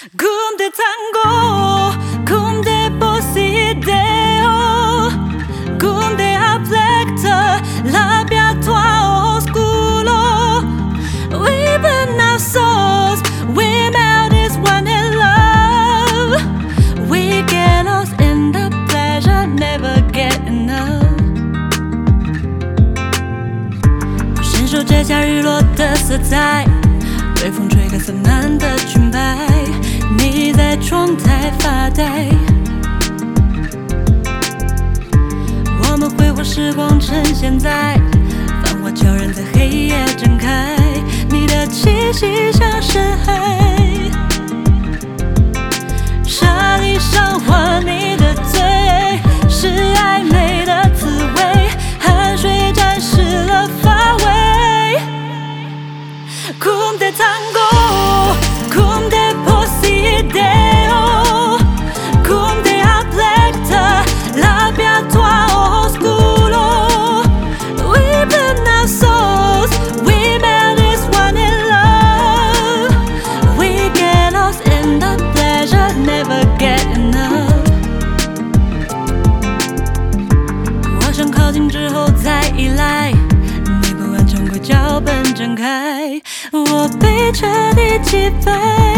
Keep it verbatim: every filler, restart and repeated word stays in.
Kunde tango, kunde possideo, kunde afflecta l'abbia tua oscuro. We burn our souls, we melt as one in love. We get lost in the pleasure, never get enough. 我伸手摘下日落的色彩，微风吹开散漫的裙摆，你在窗台发呆。我们挥霍时光趁现在，繁华悄然在黑夜展开，你的气息像深海，沙砾上画你的嘴，是暧昧的滋味，汗水沾湿了发尾。Kunde tango, kunde possideo, kunde afflecta l'abbia tua oscuro. We burn our souls, we melt as one in love. We get lost in the pleasure, never get enough. 我想靠近之后再依赖，你不按常规脚本展开，我被彻底击败。